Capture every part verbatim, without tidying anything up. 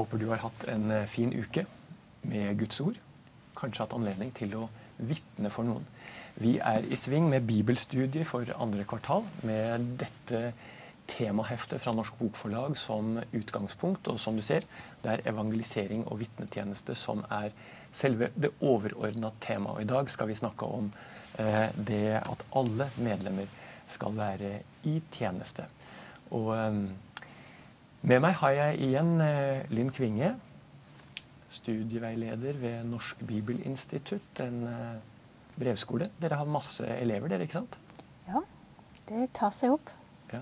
håper du har hatt en fin uke med Guds ord. Kanskje hatt anledning til å vitne for noen. Vi er i sving med bibelstudier for andre kvartal med dette temaheftet fra Norsk Bokforlag som utgangspunkt. Og som du ser, det er evangelisering og vitnetjeneste som er selve det overordnede temaet. Og i dag skal vi snakke om eh, det at alle medlemmer skal være i tjeneste. Og eh, med meg har jeg igjen eh, Linn Kvinge, studieveileder ved Norsk Bibelinstitutt, en eh, brevskole. Dere har masse elever, dere, ikke sant? Ja, det tar seg opp. Ja.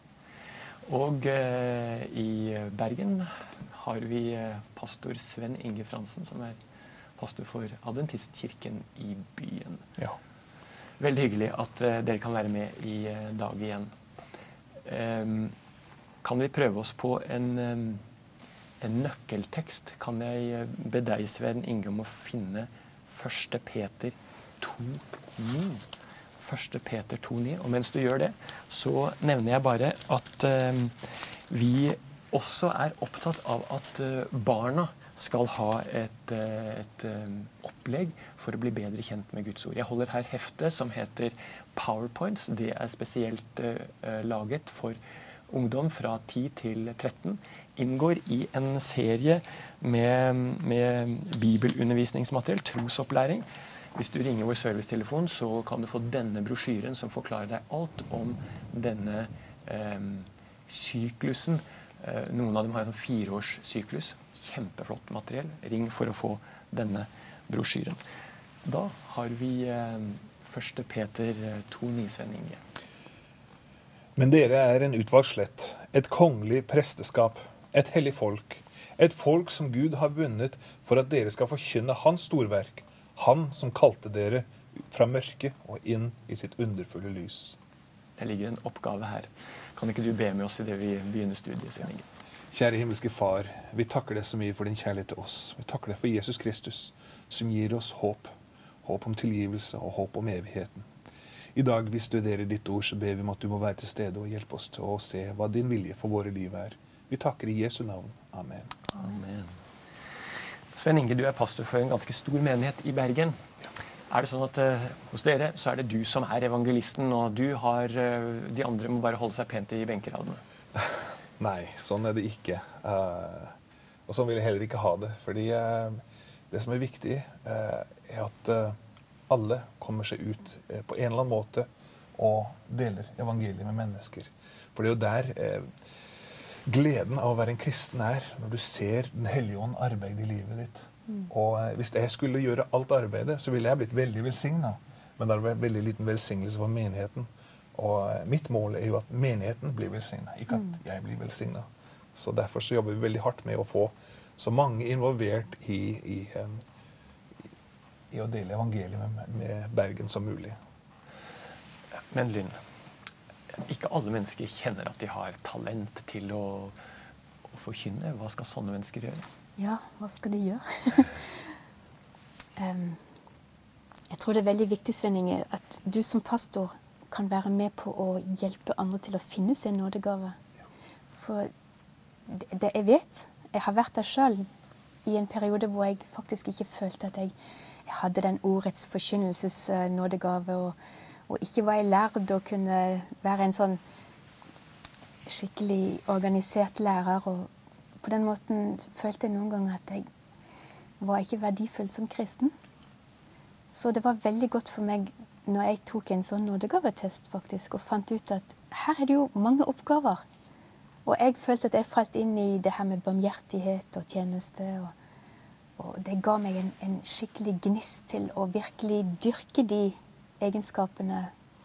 Og eh, i Bergen har vi eh, pastor Sven Inge Fransen, som er pastor for Adventistkirken i byen. Ja. Veldig hyggelig at eh, dere kan være med i eh, dag igjen. Um, Kan vi prøve oss på en, en nøkkeltekst? Kan jeg be deg, Sven Inge, om å finne første Peter to ni? første Peter to ni. Og mens du gjør det, så nevner jeg bare at um, vi også er opptatt av at uh, barna skal ha et, uh, et um, opplegg for å bli bedre kjent med Guds ord. Jeg holder her heftet som heter PowerPoints. Det er spesielt uh, laget for ungdom fra ti til tretten, inngår i en serie med, med bibelundervisningsmateriell, trosopplæring. Hvis du ringer vår servicetelefon, så kan du få denne brosjyren som forklarer deg alt om denne eh, syklusen. Eh, noen av dem har en sånn fireårssyklus. Kjempeflott materiell. Ring for å få denne brosjyren. Da har vi eh, første Peter to ni, Sven Inge. Men dere er en utvalgt slett, et kongelig presteskap, et hellig folk, et folk som Gud har vunnet for at dere skal forkynne hans storverk, han som kalte dere fra mørket og inn i sitt underfulle lys. Det ligger en oppgave her. Kan ikke du be med oss i det vi begynner studiet, Sven Inge? Kjære himmelske far, vi takker deg så mye for din kjærlighet til oss. Vi takker deg for Jesus Kristus, som gir oss håp. Håp om tilgivelse og håp om evigheten. I dag vi studerer ditt ord, så ber vi om at du må være til stede og hjelpe oss til å se hva din vilje for våre liv er. Vi takker i Jesu navn. Amen. Amen. Sven Inge, du er pastor for en ganske stor menighet i Bergen. Ja. Er det sånn at uh, hos dere så er det du som er evangelisten, og du har, uh, de andre må bare holde seg pent i benkeradene? Nei, sånn er det ikke. Uh, og sånn vil jeg heller ikke ha det. Fordi uh, det som er viktig uh, er at uh, alle kommer seg ut eh, på en eller annen måte og deler evangeliet med mennesker. For det er jo der eh, gleden av å være en kristen er, når du ser den hellige ånd arbeide i livet ditt. Mm. Og eh, hvis jeg skulle gjøre alt arbeidet, så ville jeg blitt veldig velsignet. Men det har vært veldig liten velsignelse for menigheten. Og eh, mitt mål er jo at menigheten blir velsignet, ikke at jeg blir velsignet. Så derfor så jobber vi veldig hardt med å få så mange involvert i, i eh, i å dele evangeliet med, med Bergen som mulig. Men Lynn, ikke alle mennesker kjenner at de har talent til å, å forkynne. Hva skal sånne mennesker gjøre? Ja, hva skal de gjøre? um, jeg tror det er veldig viktig, Sven Inge, at du som pastor kan være med på å hjelpe andre til å finne sin nådegave. For det, det jeg vet, jeg har vært der selv i en periode hvor jeg faktisk ikke følte at jeg Jeg hadde den ordets forkynnelses nådegave, og, og ikke var jeg lærd å kunne være en sånn skikkelig organisert lærer. Og på den måten følte jeg noen ganger at jeg var ikke verdifull som kristen. Så det var veldig godt for meg når jeg tok en sånn nådegavetest faktisk, og fant ut at her er det jo mange oppgaver. Og jeg følte at jeg falt inn i det her med barmhjertighet og tjeneste, og Og det ga meg en, en skikkelig gnist til å virkelig dyrke de egenskapene.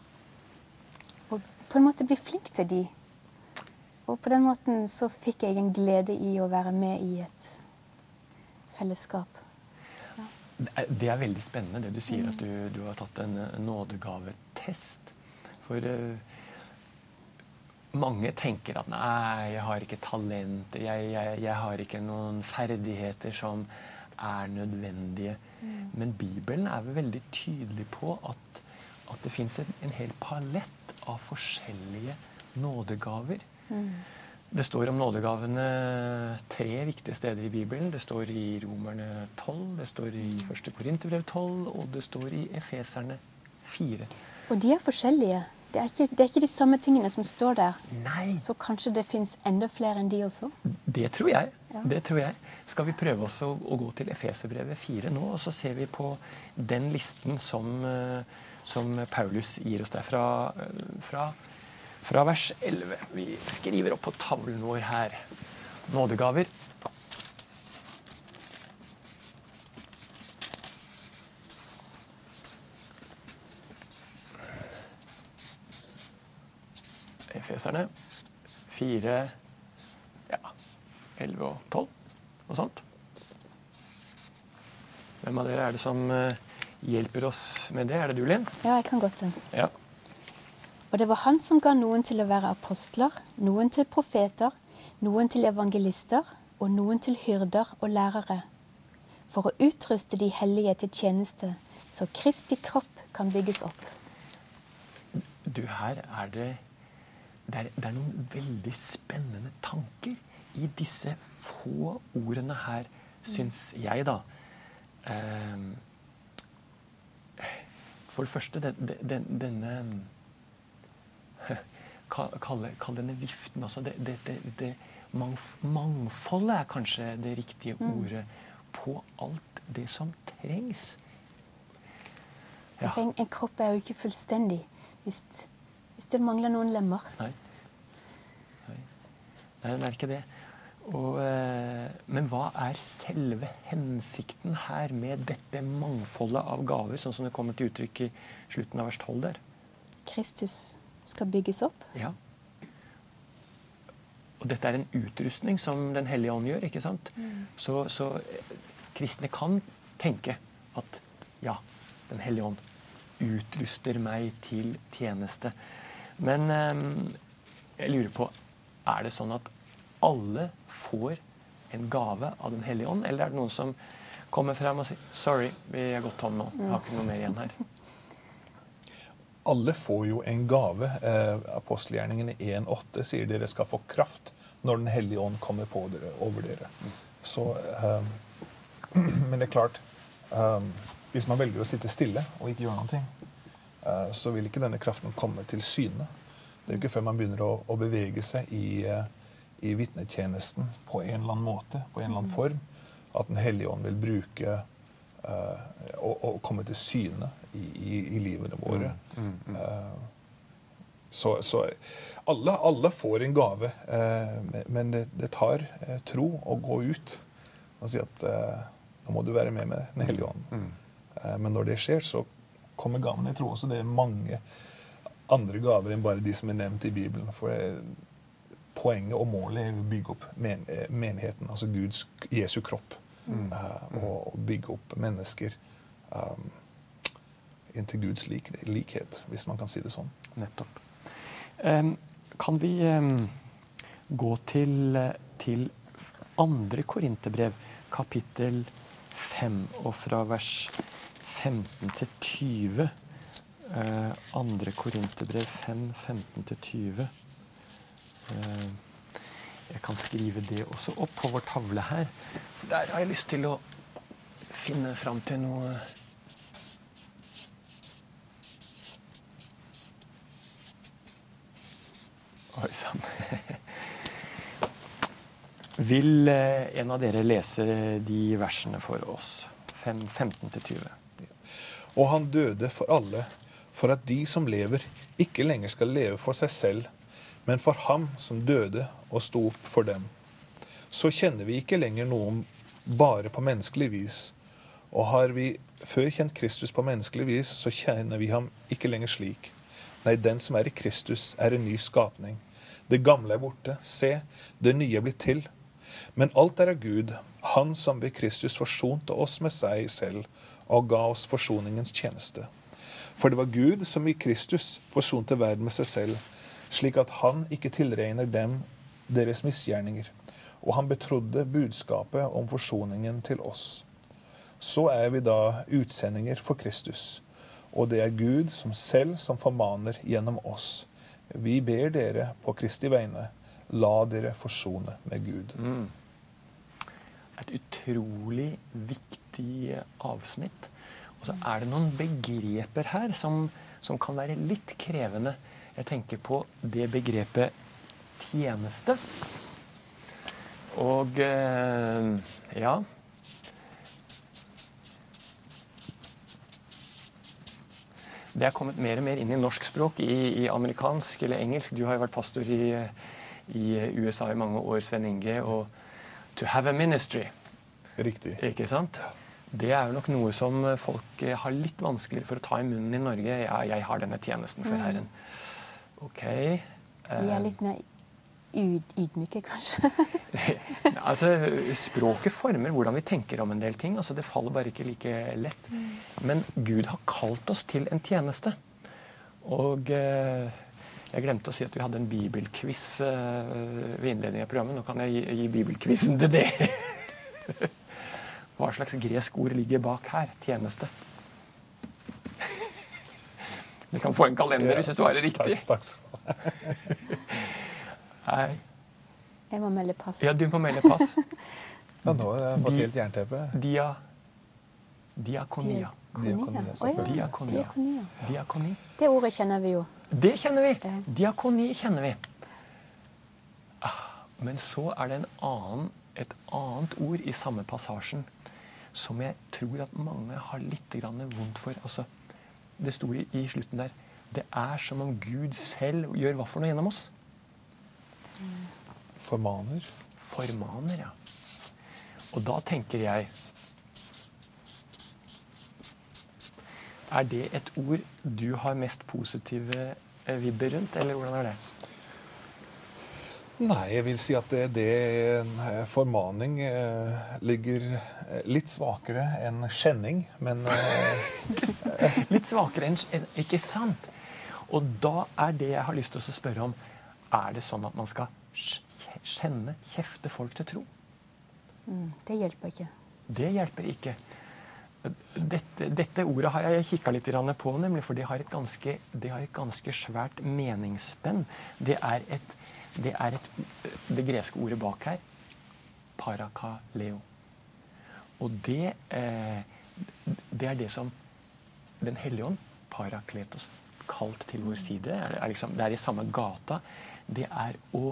Og på en måte bli flink til de. Og på den måten så fikk jeg en glede i å være med i et fellesskap. Ja. Det er veldig spennende det du sier, mm. at du, du har tatt en nådegavetest. For uh, mange tenker at nei, jeg har ikke talent, jeg, jeg, jeg har ikke noen ferdigheter som er nødvendige. Mm. Men Bibelen er veldig tydelig på at, at det finnes en, en hel palett av forskjellige nådegaver. Mm. Det står om nådegavene tre viktige steder i Bibelen. Det står i Romerne tolv, det står i første Korinterbrev tolv, og det står i Efeserne fire. Og de er forskjellige. Det er, ikke, det er ikke de samme tingene som står der. Nei. Så kanskje det finnes enda flere enn de også? Det tror jeg. Ja. Det tror jeg. Skal vi prøve oss å, å gå til Efeserbrevet fire nå, og så ser vi på den listen som, som Paulus gir oss der fra, fra Fra vers elleve. Vi skriver opp på tavlen vår her. Nådegaver. Efeserne. Fire, ja, elleve og tolv. Og sånt. Hvem av dere er det som uh, hjelper oss med det? Er det du, Linn? Ja, jeg kan godt det. Ja. Og det var han som ga noen til å være apostler, noen til profeter, noen til evangelister og noen til hyrder og lærere, for å utruste de hellige til tjeneste, så Kristi kropp kan bygges opp. Du, her er det, det er, det er noen veldig spennende tanker i disse få ordene her, syns jeg da. Um, for det første, den, den, denne... Kall, kall denne viften, altså det, det, det, det mangf, mangfoldet er kanskje det riktige ordet på alt det som trengs. Ja. En, en kropp er jo ikke fullstendig hvis, hvis det mangler noen lemmer. Nei. Nei. Nei, det er ikke det. Og, eh, men hva er selve hensikten her med dette mangfoldet av gaver, sånn som det kommer til uttrykk i slutten av vers tolv der? Kristus skal bygges opp. Ja. Og dette er en utrustning som Den hellige ånd gjør, ikke sant? Mm. Så, så kristne kan tenke at ja, Den hellige ånd utruster meg til tjeneste. Men eh, jeg lurer på, er det sånn at alle får en gave av Den hellige ånd, eller er det noen som kommer frem og sier sorry, vi er gått tom nå, jeg har ikke noe mer igjen her? Alle får jo en gave. Eh, Apostelgjerningene en åtte sier dere skal få kraft når Den hellige ånd kommer på dere, over dere. Så, eh, men det er klart, eh, hvis man velger å sitte stille og ikke gjøre noen ting, eh, så vil ikke denne kraften komme til syne. Det er jo ikke før man begynner å, å bevege seg i, eh, i vitnetjenesten på en eller annen måte, på en eller annen form, at Den hellige ånd vil bruke Uh, og, og komme til syne i, i, i livene våre. Mm, mm, mm. Uh, så så alle, alle får en gave, uh, men det, det tar uh, tro å gå ut og si at uh, nå må du være med med Den hellige ånd. Mm. Uh, men når det skjer, så kommer gaven. Jeg tror også det er mange andre gaver enn bare de som er nevnt i Bibelen. For uh, poenget og målet er å bygge opp men, uh, menigheten, altså Guds, Jesu kropp. Mm. Uh, og bygge opp mennesker um, inn til Guds lik, likhet, hvis man kan si det sånn. Nettopp. Um, kan vi um, gå til, til andre Korinterbrev, kapittel fem, og fra vers femten til tyve. Uh, andre Korinterbrev fem, femten til tyve. Uh, Jeg kan skrive det også opp på vår tavle her. Der har jeg lyst til å finne fram til noe Oi sann. Vil en av dere lese de versene for oss? fem, femten til tyve. Og han døde for alle, for at de som lever ikke lenger skal leve for seg selv, men for ham som døde og sto opp for dem. Så kjenner vi ikke lenger noen bare på menneskelig vis. Og har vi før kjent Kristus på menneskelig vis, så kjenner vi ham ikke lenger slik. Nei, den som er i Kristus er en ny skapning. Det gamle er borte. Se, det nye er blitt til. Men alt er av Gud, han som ved Kristus forsonte oss med seg selv og ga oss forsoningens tjeneste. For det var Gud som i Kristus forsonte verden med seg selv, slik at han ikke tilregner dem deres misgjerninger, og han betrodde budskapet om forsoningen til oss. Så er vi da utsendinger for Kristus, og det er Gud som selv som formaner gjennom oss. Vi ber dere på Kristi vegne, la dere forsone med Gud. Mm. Et utrolig viktig avsnitt. Og så er det noen begreper her som, som kan være litt krevende. Jeg tenker på det begrepet tjeneste. Og eh, ja Det er kommet mer og mer inn i norsk språk, i, i amerikansk eller engelsk. Du har jo vært pastor i, i U S A i mange år, Sven Inge. Og to have a ministry. Riktig. Ikke sant? Det er jo nok noe som folk har litt vanskeligere for å ta i munnen i Norge. Ja, jeg har denne tjenesten for Herren. Ok. Vi er litt mer yd, ydmyke, kanskje. Altså, språket former hvordan vi tenker om en del ting. Altså, det faller bare ikke like lett. Men Gud har kalt oss til en tjeneste. Og eh, jeg glemte å si at vi hadde en bibelquiz eh, ved innledningen av programmet. Nå kan jeg gi, gi bibelquizen til dere. Hva slags gresk ord ligger bak her? Tjeneste. Vi kan få en kalender hvis du svarer riktig. Takk, takk. Hei. Jeg må melde pass. Ja, du må melde pass. Ja, nå har jeg fått helt jernteppe. Dia, diakonia. Diakonia, selvfølgelig. Diakonia. Diakonia. Diakoni. Det ordet kjenner vi jo. Det kjenner vi. Ja. Diakoni kjenner vi. Ah, men så er det en annen, et annet ord i samme passasjen som jeg tror at mange har litt grann vondt for. Altså, det sto i, i slutten der. Det er som om Gud selv gjør hva for noe gjennom oss. Formaner. Formaner, ja. Og da tenker jeg, er det et ord du har mest positive vibber rundt, eller hvordan er det? Nei, jeg vil si at det, det formaning eh, ligger litt svakere enn kjenning, men eh, Litt svakere enn, enn, ikke sant? Og da er det jeg har lyst til å spørre om, er det sånn at man skal kjenne, kjefte folk til tro? Mm, det hjelper ikke. Det hjelper ikke. Dette, dette ordet har jeg kikket litt på, nemlig, for det har et ganske, det har et ganske svært meningsspenn. Det er, et, det er et, det greske ordet bak her, parakaleo. Og det, eh, det er det som Den hellige ånd, parakletos, kalt til vår side, er, er liksom, det er i samme gata. Det er å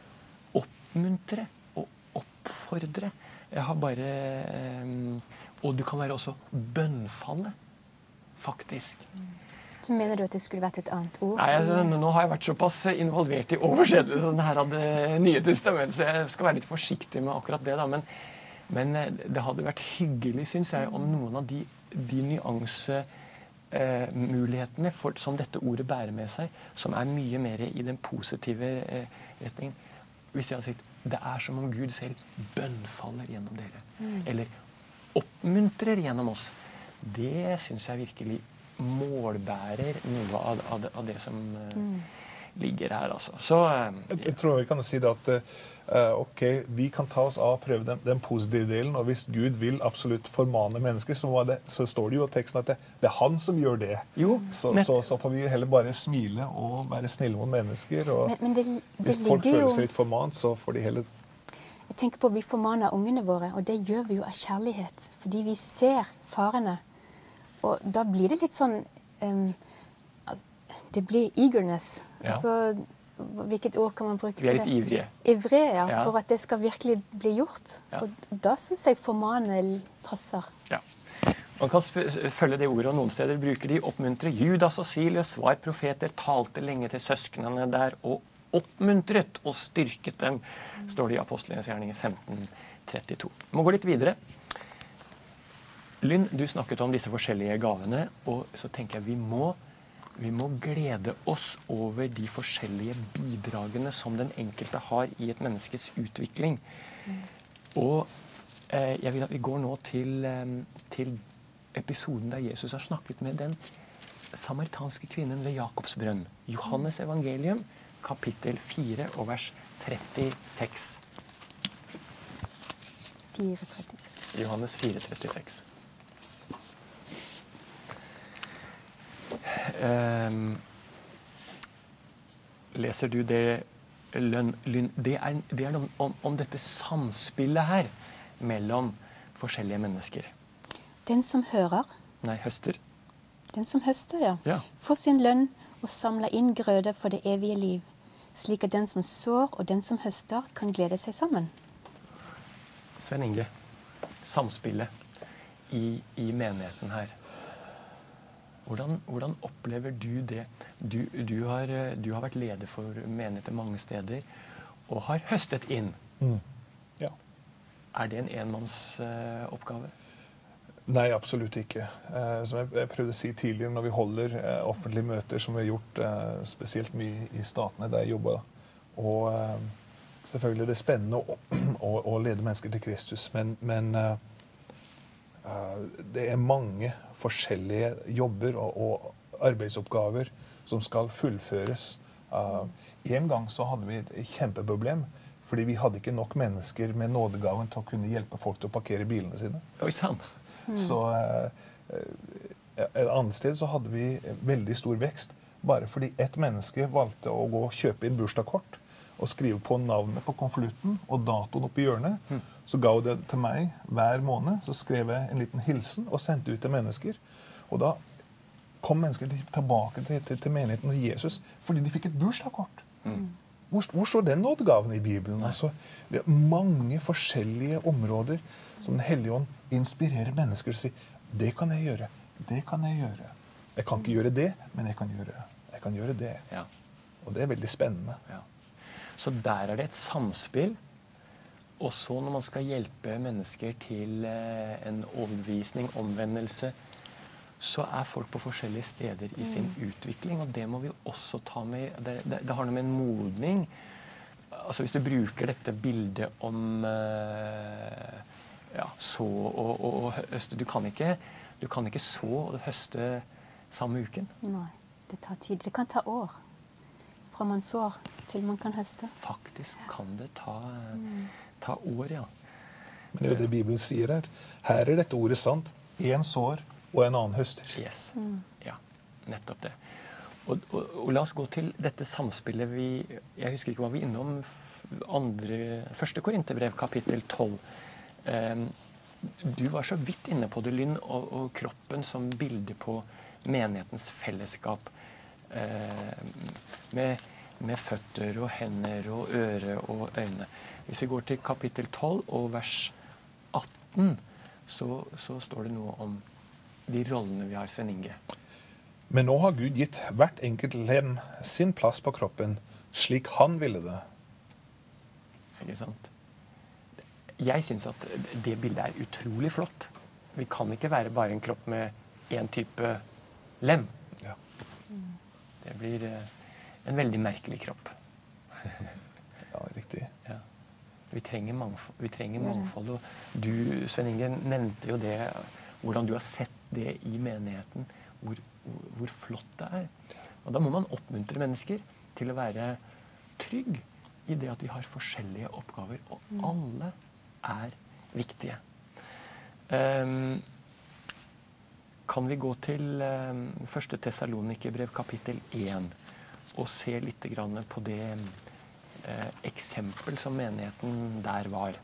oppmuntre og oppfordre. Jeg har bare um, Og du kan være også bønnfalle, faktisk. Så mener du at det skulle vært et annet ord? Nei, altså, Nå har jeg vært såpass involvert i oversettelsen her av Det nye testamentet, så jeg skal være litt forsiktig med akkurat det. da, Men, men det hadde vært hyggelig, synes jeg, om noen av de, de nyanse Eh, mulighetene for, som dette ordet bærer med seg, som er mye mer i den positive eh, retningen. Hvis jeg hadde sagt det er som om Gud selv bønnfaller gjennom dere, mm. eller oppmuntrer gjennom oss, det syns jeg virkelig målbærer noe av, av, det, av det som eh, mm. ligger her. Altså. Så, eh, jeg, jeg tror vi kan si det at uh, ok, vi kan ta oss av og prøve den, den positive delen, og hvis Gud vil absolutt formane mennesker, så, det, så står det jo i teksten at det, det er han som gjør det. Jo, så, men, så, så får vi heller bare smile og være snille mot mennesker. Og men, men det, det hvis folk føler jo, seg litt formant, så får de heller... Jeg tenker på at vi formaner ungene våre, og det gjør vi jo av kjærlighet, fordi vi ser farene. Og da blir det litt sånn um, altså, det blir eagerness. Ja. Altså, hvilket ord kan man bruke? Vi er litt ivrige. Ivrige, ja, ja. For at det skal virkelig bli gjort. Ja. Og da synes jeg formane passer. Ja. Man kan følge det ordet, og noen steder bruker de oppmuntre. Judas og Silas var profeter, talte lenge til søsknene der, og oppmuntret og styrket dem, står det i Apostlenes gjerninger femten trettito. Vi må gå litt videre. Lynn, du snakket om disse forskjellige gavene, og så tenker jeg vi må, vi må glede oss over de forskjellige bidragene som den enkelte har i et menneskets utvikling. Mm. Og eh, jeg vil at vi går nå til, eh, til episoden der Jesus har snakket med den samaritanske kvinnen ved Jakobs brønn. Johannes evangelium, kapittel fire og vers trettiseks. fire trettiseks. Johannes fire trettiseks. Um, leser du det lønn, lyn, det er, det er noe om, om dette samspillet her mellom forskjellige mennesker. Den som hører, Nei, høster. den som høster, ja, Ja. får sin lønn og samler inn grøde for det evige liv, slik at den som sår og den som høster kan glede seg sammen. Svein Inge, samspillet i, i menigheten her. Hvordan, hvordan opplever du det? Du, du, har, du har vært leder for menigheter mange steder, og har høstet inn. Mm. Ja. Er det en enmannsoppgave? Nei, absolutt ikke. Eh, som jeg, jeg prøvde å si tidligere, når vi holder eh, offentlige møter, som vi har gjort eh, spesielt mye i statene der jeg jobber, og eh, selvfølgelig er det spennende å, å, å lede mennesker til Kristus, men, men eh, eh, det er mange forskjellige jobber og, og arbeidsoppgaver som skal fullføres. Uh, en gang så hadde vi et kjempeproblem, fordi vi hadde ikke nok mennesker med nådegaven til å kunne hjelpe folk til å parkere bilene sine. Oi, sann. Mm. Så uh, et annet sted så hadde vi veldig stor vekst, bare fordi ett menneske valgte å gå og kjøpe inn bursdagskort og skrive på navnet på konvolutten og datoen oppi hjørnet. Mm. Så ga hun det til meg hver måned, så skrev jeg en liten hilsen og sendte ut til mennesker. Og da kom mennesker tilbake til, til, til menigheten til Jesus, fordi de fikk et bursdagskort. Mm. Hvor, hvor står den nådegaven i Bibelen? Altså, det er mange forskjellige områder som Den hellige ånd inspirerer mennesker til å si, det kan jeg gjøre, det kan jeg gjøre. Jeg kan ikke gjøre det, men jeg kan gjøre, jeg kan gjøre det. Ja. Og det er veldig spennende. Ja. Så der er det et samspill. Og så når man skal hjelpe mennesker til eh, en overbevisning, omvendelse, så er folk på forskjellige steder i sin utvikling, og det må vi også ta med. Det, det, det har noe med en modning. Altså hvis du bruker dette bildet om eh, ja, så og, og, og høste, du kan, ikke, du kan ikke så og høste samme uken. Nei, det tar tid. Det kan ta år. Fra man sår til man kan høste. Faktisk kan det ta, ta år, ja. Men det er jo det Bibelen sier her. Her er dette ordet sant. En sår og en annen høster. Yes. Mm. Ja, nettopp det. Og, og, og la oss gå til dette samspillet vi, jeg husker ikke hva vi innom, andre, første Korinterbrev, kapittel tolv. Um, du var så vidt inne på det, Lynn, og, og kroppen som bilde på menighetens fellesskap. Uh, med, med føtter og hender og øre og øyne. Hvis vi går til kapittel tolv og vers atten, så, så står det noe om de rollene vi har, Svein Inge. Men nå har Gud gitt hvert enkelt lem sin plass på kroppen, slik han ville det. Ikke sant? Jeg synes at det bildet er utrolig flott. Vi kan ikke være bare en kropp med en type lem. Ja. Det blir en veldig merkelig kropp. Ja, riktig. Ja. Vi trenger mangfold, vi trenger mangfold. Og du, Svein Inge, nevnte jo det, hvordan du har sett det i menigheten, hvor, hvor, hvor flott det er. Og da må man oppmuntre mennesker til å være trygg i det at vi har forskjellige oppgaver, og alle er viktige. Um, kan vi gå til um, første Tessalonikerbrev kapittel én og se litt grann på det uh, eksempel som menigheten der var.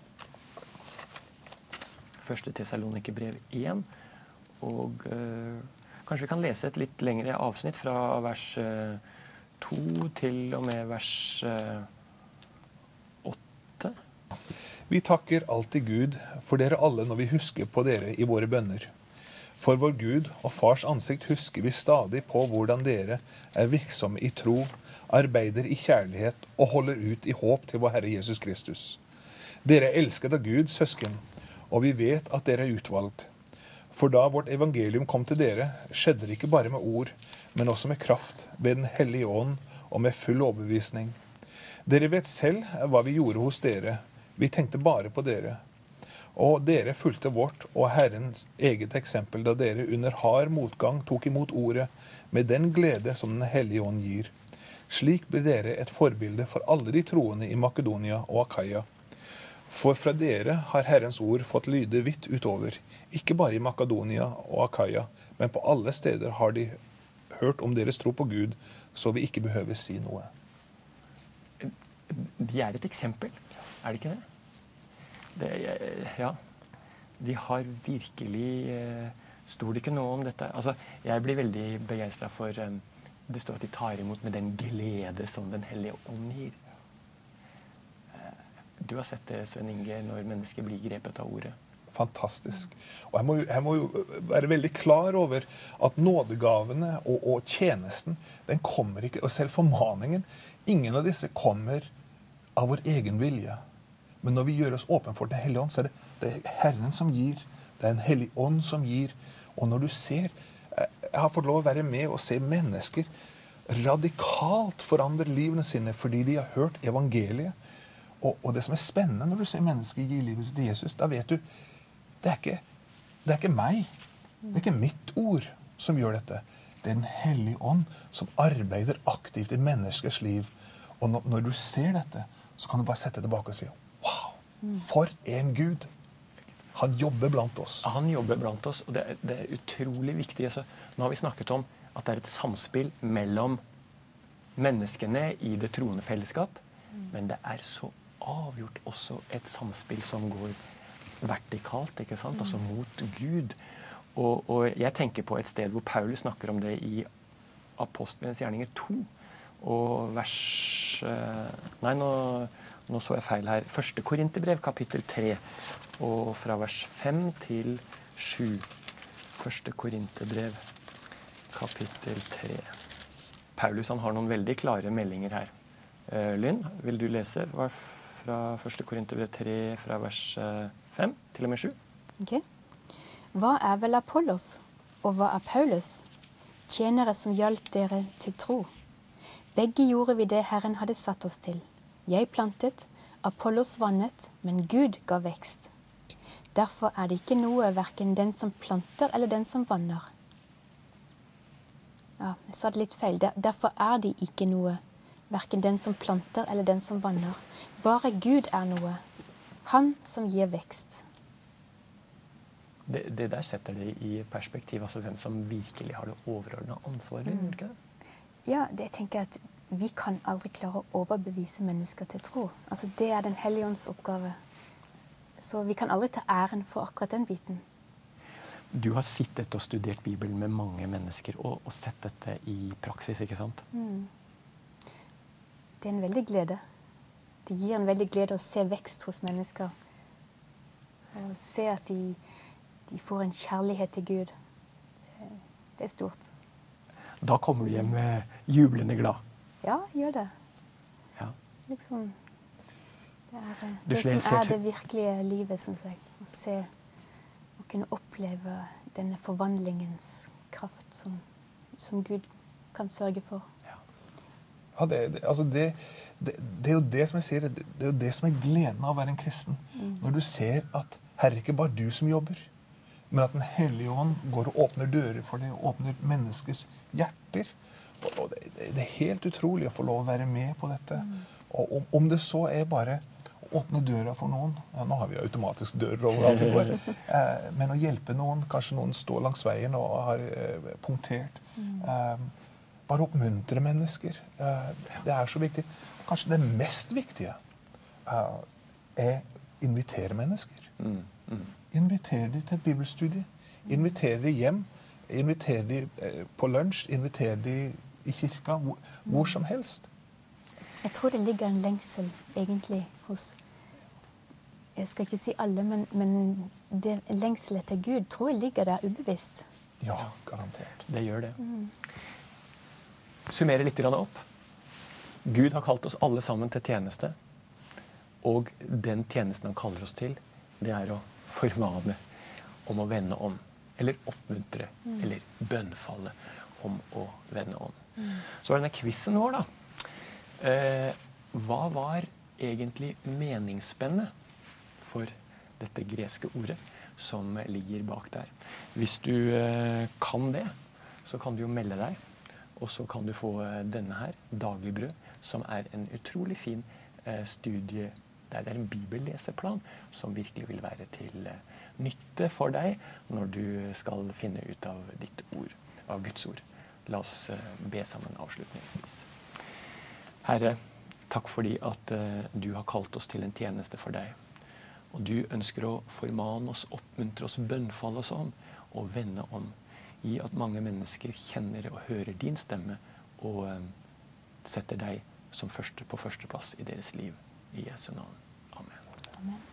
Første Tessalonikerbrev én, og uh, kanskje vi kan lese et litt lengre avsnitt fra vers uh, to til og med vers uh, åtte. Vi takker alltid Gud for dere alle når vi husker på dere i våre bønner. For vår Gud og Fars ansikt husker vi stadig på hvordan dere er virksomme i tro, arbeider i kjærlighet og holder ut i håp til vår Herre Jesus Kristus. Dere er elsket av Gud, søsken, og vi vet at dere er utvalgt. For da vårt evangelium kom til dere, skjedde det ikke bare med ord, men også med kraft, ved Den hellige ånd og med full overbevisning. Dere vet selv hva vi gjorde hos dere. Vi tenkte bare på dere. Og dere fulgte vårt og Herrens eget eksempel da dere under hard motgang tok imot ordet med den glede som Den hellige ånd gir. Slik blir dere et forbilde for alle de troende i Makedonia og Akaia. For fra dere har Herrens ord fått lyde vidt utover, ikke bare i Makedonia og Akaia, men på alle steder har de hørt om deres tro på Gud, så vi ikke behøver si noe. de er et eksempel, er det ikke det? det ja, de har virkelig eh, Står det ikke noe om dette? Altså, jeg blir veldig begeistret for um, det står at de tar imot med den glede som den hellige ånd gir. Uh, du har sett det, Sven Inge, når mennesker blir grepet av ordet. Fantastisk. Og jeg må, jo, jeg må jo være veldig klar over at nådegavene og, og tjenesten, den kommer ikke, og selv formaningen, ingen av disse kommer av vår egen vilje. Men når vi gjør oss åpen for Den hellige ånd, så er det, det er Herren som gir, det er en hellig ånd som gir. Og når du ser, jeg har fått lov å være med og se mennesker radikalt forandre livene sine fordi de har hørt evangeliet. Og, og det som er spennende når du ser mennesker gi livet sitt til Jesus, da vet du, det er ikke, det er ikke meg. Det er ikke mitt ord som gjør dette. Det er Den hellige ånd som arbeider aktivt i menneskers liv. Og når, når du ser dette, så kan du bare sette tilbake og si, wow, for en Gud! Han jobber blant oss. Han jobber blant oss, og det er, det er utrolig viktig. Altså, nå har vi snakket om at det er et samspill mellom menneskene i det troende fellesskap, men det er så avgjort også et samspill som går vertikalt, ikke sant? Altså mot Gud. Og, og jeg tenker på et sted hvor Paulus snakker om det i Apostlenes gjerninger to, og vers... Nei, nå, nå så jeg feil her. Første Korinterbrev, kapittel tre, og fra vers fem til sju. Første Korinterbrev, kapittel tre. Paulus han har noen veldig klare meldinger her. Uh, Lynn, vil du lese fra Første Korinterbrev tre, fra vers fem til og med sju? Ok. Hva er vel Apollos, og hva er Paulus? Tjenere som hjalp dere til tro. Begge gjorde vi det Herren hadde satt oss til. Jeg plantet, Apollos vannet, men Gud ga vekst. Derfor er det ikke noe hverken den som planter eller den som vanner. Ja, jeg sa det litt feil. Derfor er det ikke noe hverken den som planter eller den som vanner. Bare Gud er noe. Han som gir vekst. Det, det der setter det i perspektiv, altså hvem som virkelig har det overordnede ansvaret, mm. ikke det? Ja, det tenker jeg at vi kan aldri klare å overbevise mennesker til tro. Altså, det er Den hellige ånds oppgave. Så vi kan aldri ta æren for akkurat den biten. Du har sittet og studert Bibelen med mange mennesker og, og sett dette i praksis, ikke sant? Mm. Det er en veldig glede. Det gir en veldig glede å se vekst hos mennesker. Og se at de, de får en kjærlighet til Gud. Det er stort. Da kommer du hjem jublende glad. Ja, gjør det. Ja. Liksom, det er Du det som ser er til- det virkelige livet, synes jeg. Å se, å kunne oppleve denne forvandlingens kraft som, som Gud kan sørge for. Ja, det, det, altså det, det, det er jo det som jeg sier, det, det er jo det som er gleden av å være en kristen. Mm. Når du ser at her er ikke bare du som jobber, men at Den hellige ånd går og åpner dører for deg, og åpner menneskets hjerter. Og det, det er helt utrolig å få lov å være med på dette. Mm. Og om, om det så er bare å åpne døra for noen, ja, nå har vi automatisk dører overalt i går, eh, men å hjelpe noen, kanskje noen står langs veien og har eh, punktert, mm. eh, bare oppmuntre mennesker. Eh, det er så viktig. Kanskje det mest viktige eh, er invitere mennesker. Mm. Mm. Inviter de til et bibelstudie. Inviter de hjem. Inviter de eh, på lunsj. Inviter de i kirka. Hvor, hvor som helst. Jeg tror det ligger en lengsel egentlig hos, jeg skal ikke si alle, men, men det lengselet til Gud tror jeg ligger der ubevisst. Ja, garantert. Det gjør det. Mm. Summere litt grann opp. Gud har kalt oss alle sammen til tjeneste. Og den tjenesten han kaller oss til, det er å formane om å vende om. Eller oppmuntre, mm. eller bønnfalle om å vende om. Mm. Så var denne quizen vår, da. Eh, hva var egentlig meningsspennet for dette greske ordet som ligger bak der? Hvis du eh, kan det, så kan du jo melde deg. Og så kan du få denne her, Daglig brød, som er en utrolig fin eh, studie der det er en bibelleseplan som virkelig vil være til eh, nytte for deg når du skal finne ut av ditt ord, av Guds ord. La oss eh, be sammen avslutningsvis. Herre, Takk fordi at eh, du har kalt oss til en tjeneste for deg. Og du ønsker å formane oss, oppmuntre oss, bønnfalle oss om og vende om. I at mange mennesker kjenner og hører din stemme og eh, setter deg som første, på førsteplass i deres liv. I Jesu navn. Amen. Amen.